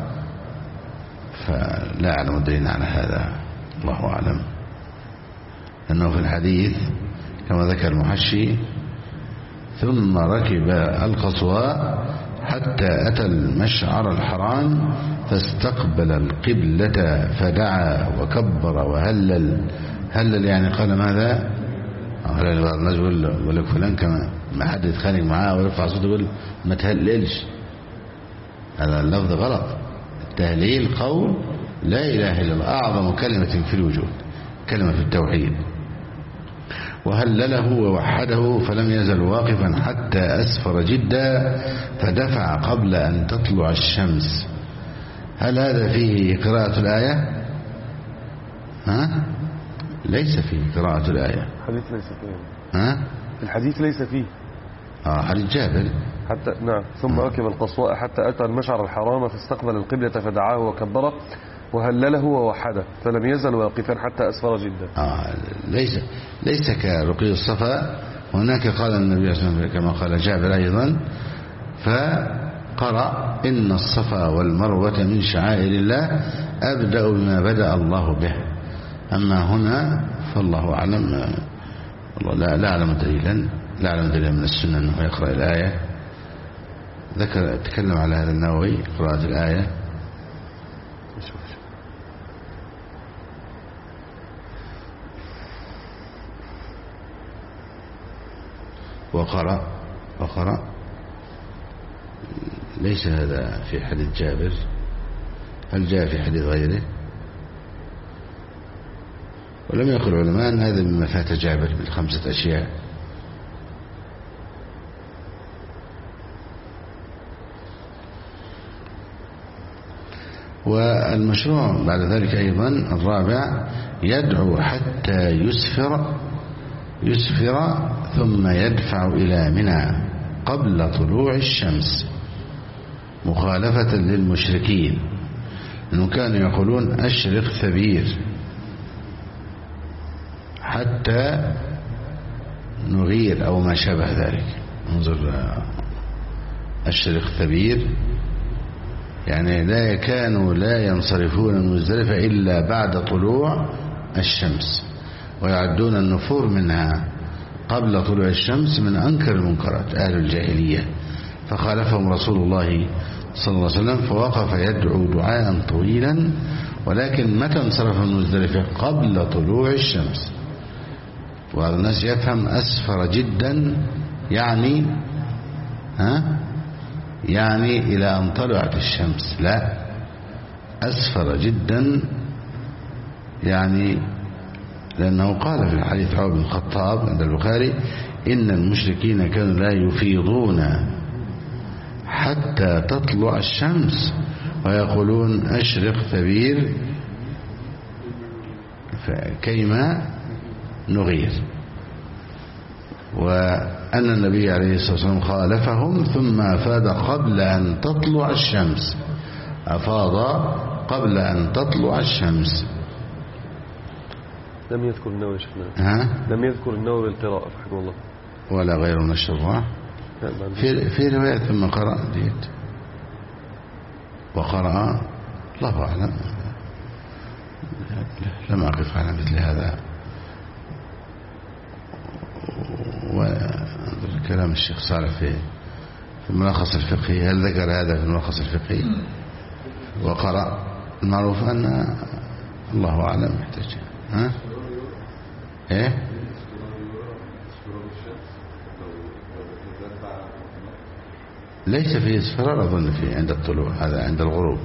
فلا أعلم الدليل على هذا، الله أعلم. أنه في الحديث كما ذكر المحشي: ثم ركب القصواء حتى أتى المشعر الحرام فاستقبل القبلة فدعا وكبر وهلل. هلل يعني قال ماذا؟ بعض الناس يقول لك فلان كما ما حد يتخانق معاه ويرفع صوته يقول ما تهللش، هذا اللفظ غلط. التهليل قول لا إله إلا الله، أعظم كلمة في الوجود، كلمة في التوحيد. وهلله ووحده فلم يزل واقفا حتى أسفر جدا فدفع قبل أن تطلع الشمس. هل هذا فيه قراءة الآية؟ ها؟ ليس فيه قراءة الآية. الحديث ليس فيه. ها؟ الحديث ليس فيه. آه حديث جابر. حتى نعم. ثم ركب القصواء حتى أتى المشعر الحرام فاستقبل القبلة فدعاه وكبره وهلله ووحده فلم يزل واقفا حتى أسفر جدا. آه ليس ليس كرقي الصفا. هناك قال النبي صلى الله عليه وسلم كما قال جابر أيضا: فقرأ إن الصفا والمروة من شعائر الله أبدأ بما بدأ الله به. أما هنا فالله أعلم، لا, لا أعلم دليلا لا أعلم دليلا من السنة أنه يقرأ الآية. ذكر تكلم على هذا النووي قراءة الآية. وقرأ وقرأ ليس هذا في حديث جابر. هل جاء في حديث غيره؟ ولم يقل العلماء أن هذا مما فات جابر بالخمسة أشياء. والمشروع بعد ذلك أيضا الرابع: يدعو حتى يسفر يسفر ثم يدفع إلى منى قبل طلوع الشمس، مخالفة للمشركين، أنهم كانوا يقولون أشرق ثبير حتى نغير أو ما شابه ذلك. انظر، أشرق ثبير يعني لا كانوا لا ينصرفون من مزدلفة إلا بعد طلوع الشمس، ويعدون النفور منها قبل طلوع الشمس من أنكر المنكرات أهل الجاهلية. فخالفهم رسول الله صلى الله عليه وسلم فوقف يدعو دعاء طويلا، ولكن متى انصرف من مزدلفة؟ قبل طلوع الشمس. وهذا الناس يفهم أسفر جدا يعني ها يعني إلى أن طلعت الشمس، لا، أسفر جدا يعني لأنه قال في الحديث عمر بن الخطاب عند البخاري إن المشركين كانوا لا يفيضون حتى تطلع الشمس ويقولون أشرق ثبير كيما نغير، وأن النبي عليه الصلاة والسلام خالفهم ثم أفاد قبل أن تطلع الشمس، أفاض قبل أن تطلع الشمس. لم يذكر النووي شيخنا، ها؟ لم يذكر النووي بالقراءة رحمه الله ولا غير من الشراح في في رواية ثم قرأ ديت وقرأ، الله أعلم، لم أقف على مثل هذا. وكلام الشيخ صالح في في الملخص الفقهي، هل ذكر هذا في الملخص الفقهي وقرأ؟ المعروف أن الله أعلم يحتاج. ها؟ إيه؟ ليس فيه اصفرار، أظن فيه عند الطلوع، هذا عند الغروب.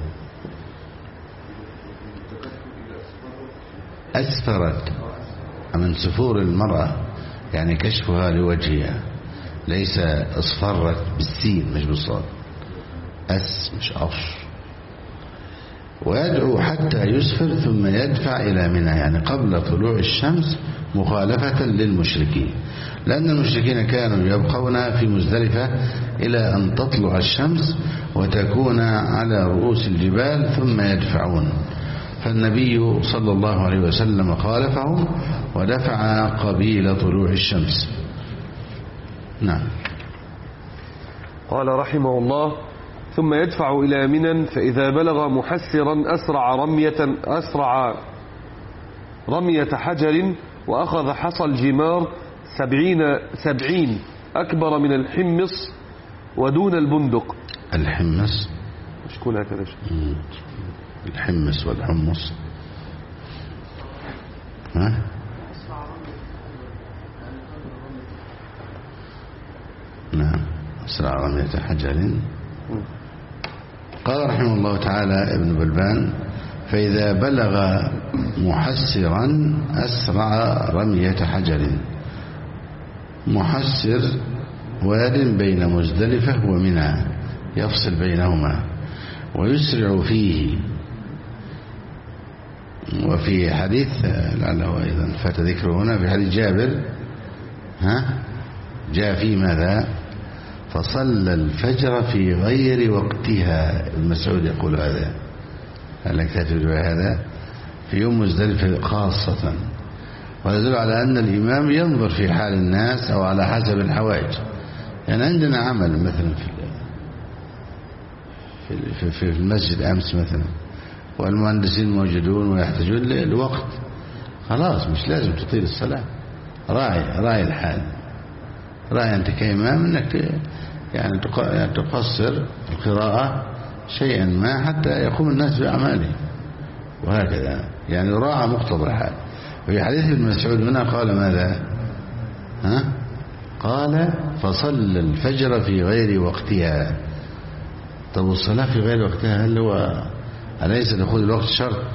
أسفرت من سفور المرأة يعني كشفها لوجهها، ليس اصفرت بالسين مش بالصاد، أس مش أص. ويدعو حتى يسفر ثم يدفع إلى منى، يعني قبل طلوع الشمس، مخالفة للمشركين، لأن المشركين كانوا يبقون في مزدلفة إلى أن تطلع الشمس وتكون على رؤوس الجبال ثم يدفعون، فالنبي صلى الله عليه وسلم خالفهم ودفع قبيل طلوع الشمس. نعم. قال رحمه الله: ثم يدفع إلى منى، فإذا بلغ محسرا أسرع رمية أسرع رمية حجر، وأخذ حصى الجمار سبعين سبعين أكبر من الحمص ودون البندق. الحمص مش كل هكذا، الحمص والحمص. ها؟ نعم، أسرع رمية حجر. قال رحمه الله تعالى ابن بلبان: فإذا بلغ محسرا أسرع رمية حجر. محسر واد بين مزدلفة ومنى يفصل بينهما ويسرع فيه. وفي حديث لعله أيضا فات ذكره هنا، في حديث جابر ها جاء في ماذا؟ فصلى الفجر في غير وقتها. ابن مسعود يقول هذا، هل كاتب هذا في يوم مزدلفة خاصة، ويدل على أن الإمام ينظر في حال الناس أو على حسب الحوائج. يعني عندنا عمل مثلا في في في المسجد أمس مثلا، والمهندسين موجودون ويحتاجون للوقت، خلاص مش لازم تطيل الصلاة. راعي راعي الحال، راعي أنت كإمام أنك يعني تقصر القراءة شيئا ما حتى يقوم الناس بأعماله، وهكذا يعني راعى مقتضى الحال. وفي حديث ابن مسعود هنا قال ماذا؟ ها؟ قال: فصلى الفجر في غير وقتها. طب الصلاة في غير وقتها هل هو أليس دخول الوقت شرط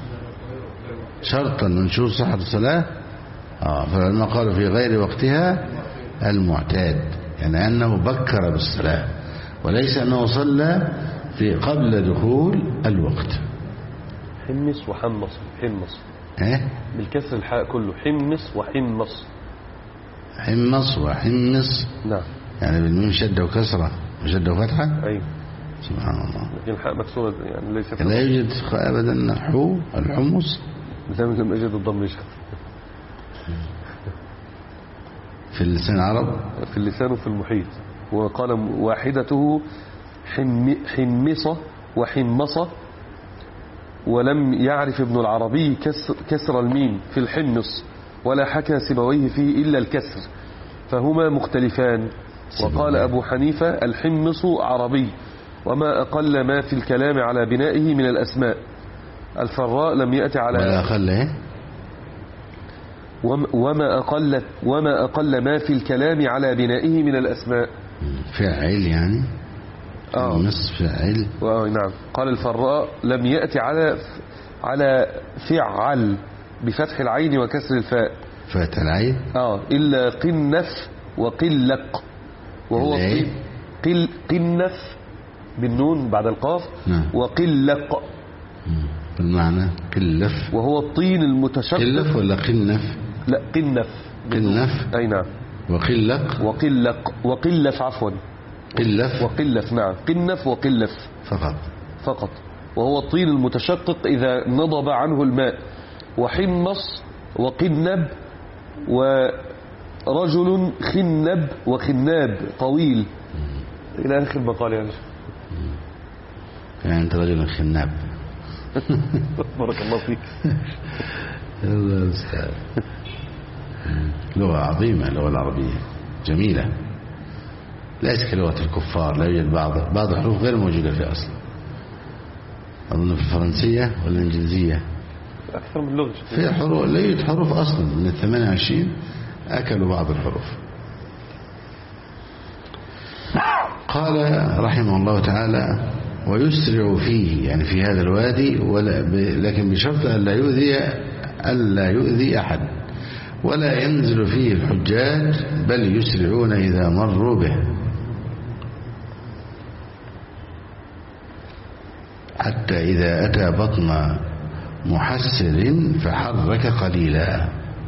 شرطا من شروط صحة الصلاة؟ آه فلما قالوا في غير وقتها المعتاد، يعني أنه بكر بالصلاة، وليس أنه صلى في قبل دخول الوقت. حمص وحمص. حمص ايه بالكسر الحاء كله، حمص وحمص. حمص وحمص، نعم، يعني بالميم شدة وكسرة وشدة وفتحة. أيوة، سبحان الله. لكن الحاء مكسورة، يعني ليس لا يوجد أبدا الحو الحمص، لم يوجد الضم يشهد في اللسان العرب، في اللسان وفي المحيط. وقال واحدته حم حمصة وحمصة، ولم يعرف ابن العربي كسر, كسر الميم في الحمص، ولا حكى سيبويه فيه إلا الكسر، فهما مختلفان. وقال أبو حنيفة: الحمص عربي، وما أقل ما في الكلام على بنائه من الأسماء. الفراء لم يأتي على ولا أقل إيه؟ وما أقل وما أقل ما في الكلام على بنائه من الأسماء. فاعل يعني آه. نص فاعل. آه نعم. قال الفراء: لم يأتي على على فعل بفتح العين وكسر الفاء. فتح العين اه إلا قنف وقلق، وهو إيه؟ قل قنف بالنون بعد القاف. نعم. وقلق بالمعنى كلف، وهو الطين المتشقق. كلف ولا قنف؟ لا قنف. قنف أي نعم. وقلق وقلق وقلف عفوا قلف وقلف نعم قنف وقلف فقط فقط وهو الطين المتشقق إذا نضب عنه الماء. وحمص وقنب ورجل خنب وخناب طويل إلى آخر مقال يعني. يعني أنت رجل خناب. بارك الله فيك. الله المستعان. لغة عظيمة، اللغة العربية جميلة، ليس كلغة الكفار، لا يوجد بعض بعض الحروف غير موجودة في أصل، أظن في الفرنسية والإنجليزية أكثر من لغة في حروف، لا يوجد حروف أصلا من الثمانية وعشرين أكلوا بعض الحروف. قال رحمه الله تعالى ويسرع فيه، يعني في هذا الوادي، ولا لكن بشرط ألا يؤذي ألا يؤذي أحد، ولا ينزل فيه الحجاج بل يسرعون إذا مروا به، حتى إذا أتى بطن محسر فحرك قليلا،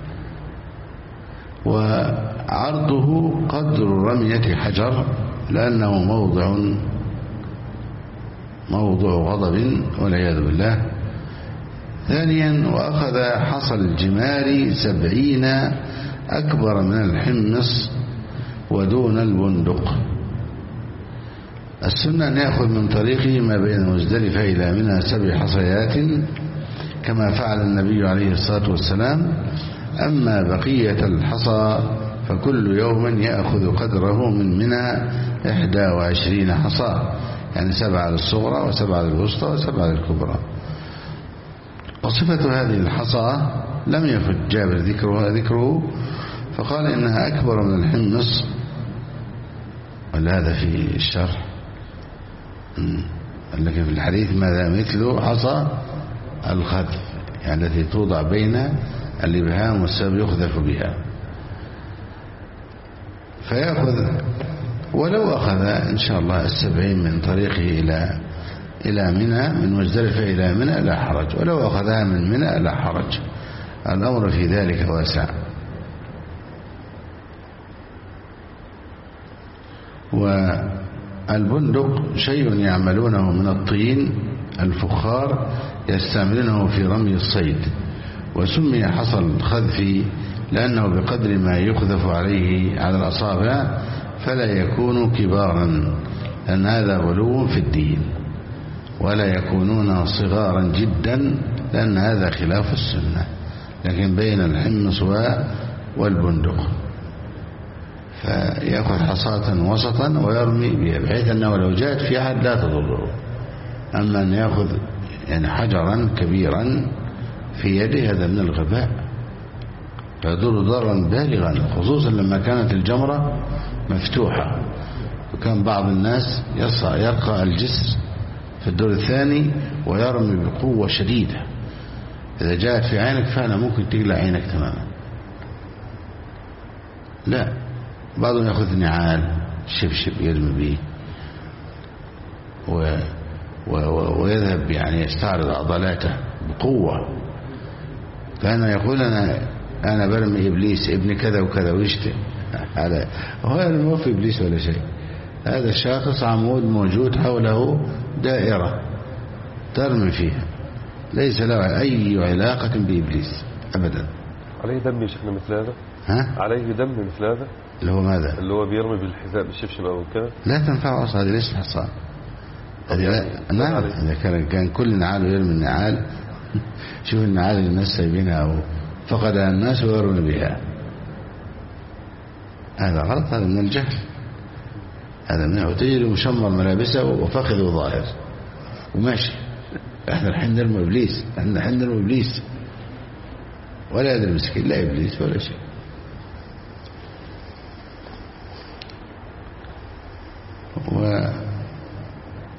وعرضه قدر رمية حجر لأنه موضع موضع غضب والعياذ بالله. ثانيا وأخذ حصى الجمار سبعين أكبر من الحمص ودون البندق. السنة أن يأخذ من طريقه ما بين مزدلفة إلى منى سبع حصيات كما فعل النبي عليه الصلاة والسلام. أما بقية الحصى فكل يوم يأخذ قدره من منى إحدى وعشرين حصى، يعني سبعة للصغرى وسبعة للوسطى وسبعة للكبرى. وصفة هذه الحصى لم يفد جابر ذكره, ذكره فقال إنها أكبر من الحمص، ولهذا في الشرح، لكن في الحديث ماذا مثل حصى الخذف، يعني التي توضع بين الإبهام والسبب يخذف بها. فيأخذ ولو أخذ إن شاء الله السبعين من طريقه إلى إلى منى، من مزدلفة إلى منى لا حرج، ولو أخذها من منى لا حرج، الأمر في ذلك واسع. والبندق شيء يعملونه من الطين الفخار يستعملونه في رمي الصيد، وسمي حصى الخذف لأنه بقدر ما يخذف عليه على الأصابع فلا يكون كبارا، لأن هذا غلو في الدين، ولا يكونون صغارا جدا لأن هذا خلاف السنة، لكن بين الحمص والبندق. فيأخذ حصاة وسطا ويرمي بها بحيث أنه لو جاءت في أحد لا تضره. أما أن يأخذ يعني حجرا كبيرا في يده هذا من الغباء، يضر ضررا بالغا، خصوصا لما كانت الجمرة مفتوحة، وكان بعض الناس يرقى الجسر في الدور الثاني ويرمي بقوة شديدة، إذا جاءت في عينك فعلا ممكن تقلع عينك تماما. لا، بعضهم يأخذ نعال شبشب يرمي به و... و... و... ويذهب يعني يستعرض عضلاته بقوة، كان يقول أنا أنا برمي إبليس ابن كذا وكذا ويشتم على، وهو ما في إبليس ولا شيء، هذا الشاخص عمود موجود حوله دائرة ترمي فيها، ليس له أي علاقة بإبليس أبدا. عليه دم يا شيخنا مثل هذا؟ ها؟ عليه دم مثل هذا؟ اللي هو ماذا؟ اللي هو بيرمي بالحذاء بالشبشب أو كذا؟ لا تنفع أصلا، هذه ليست حصان. هذه لا، نعم، إذا كان كان كل نعال يرمي النعال شوف النعال اللي الناس سايبينها فقدها الناس ويرون بها، هذا غلط، هذا من الجهل، هذا منه. تجري مشمر ملابسه وفخذه ظاهر وماشي، احنا الحين نرمي ابليس، احنا الحين نرمي ابليس، ولا يدري المسكين لا ابليس ولا شيء. و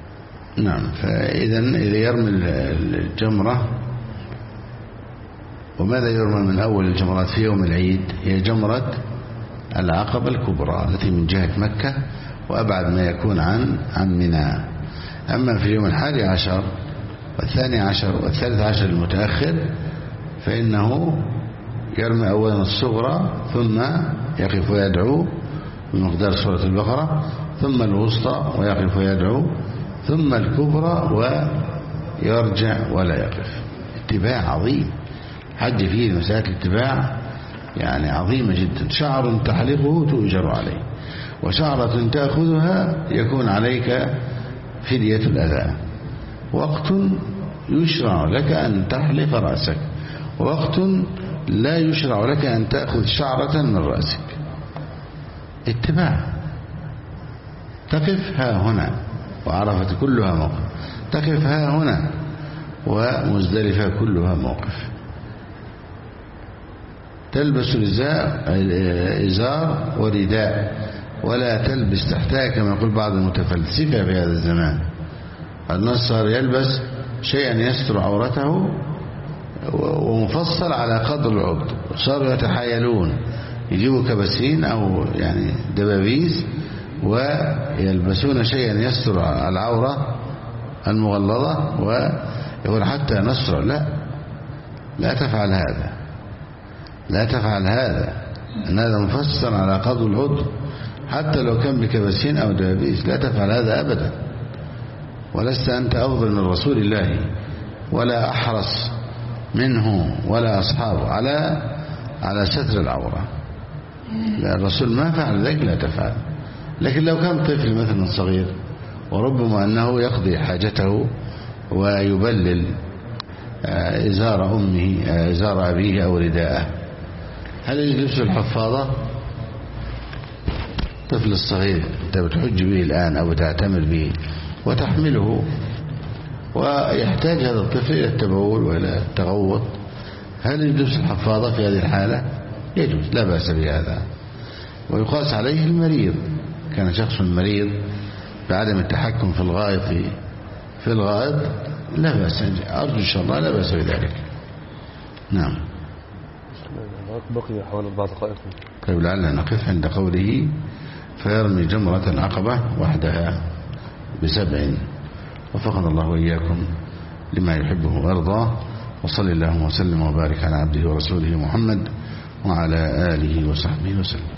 نعم، فاذا اذا يرمي الجمره وماذا يرمى من أول الجمرات في يوم العيد؟ هي جمرة العقبة الكبرى التي من جهة مكة وأبعد ما يكون عن عن منى. أما في يوم الحادي عشر والثاني عشر والثالث عشر المتأخر فإنه يرمي أولا الصغرى ثم يقف ويدعو بمقدار سورة البقرة، ثم الوسطى ويقف ويدعو، ثم الكبرى ويرجع ولا يقف. اتباع عظيم، حج فيه مسألة الاتباع يعني عظيمة جدا. شعر تحلقه تؤجر عليه، وشعرة تأخذها يكون عليك فدية الأذى. وقت يشرع لك أن تحلق رأسك، ووقت لا يشرع لك أن تأخذ شعرة من رأسك. اتباع. تقف ها هنا، وعرفة كلها موقف. تقف ها هنا، ومزدلفة كلها موقف. تلبس إزار ورداء، ولا تلبس تحتها كما يقول بعض المتفلسفة في هذا الزمان. الناس صار يلبس شيئا يستر عورته ومفصل على قدر العضو، صاروا يتحايلون يجيبوا كبسين أو يعني دبابيس ويلبسون شيئا يستر العورة المغلظة ويقول حتى نستر. لا، لا تفعل هذا، لا تفعل هذا، أن هذا مفسر على قدر العضو حتى لو كان بكبسين أو دبابيس. لا تفعل هذا أبدا، ولست أنت أفضل من رسول الله ولا أحرص منه ولا أصحابه على على ستر العورة. لا، الرسول ما فعل ذلك، لا تفعل. لكن لو كان طفل مثلا صغير وربما أنه يقضي حاجته ويبلل إزار أمه إزار أبيه أو رداءه، هل يلبس الحفاضة؟ الطفل الصغير أنت بتحج به الآن أو تعتمر به وتحمله، ويحتاج هذا الطفل إلى التبول وإلى التغوط، هل يلبس الحفاضة في هذه الحالة؟ يجوز، لا بأس بهذا. ويقاس عليه المريض، كان شخص مريض بعدم التحكم في الغائط في الغائط لا بأس، أرجو إن شاء الله لا بأس بذلك. نعم. بقي حوالي أربع دقائق. طيب لعلنا نقف عند قوله فيرمي جمرة العقبة وحدها بسبع. وفقنا الله وإياكم لما يحبه ويرضاه، وصلى اللهم وسلم وبارك على عبده ورسوله محمد وعلى آله وصحبه وسلم.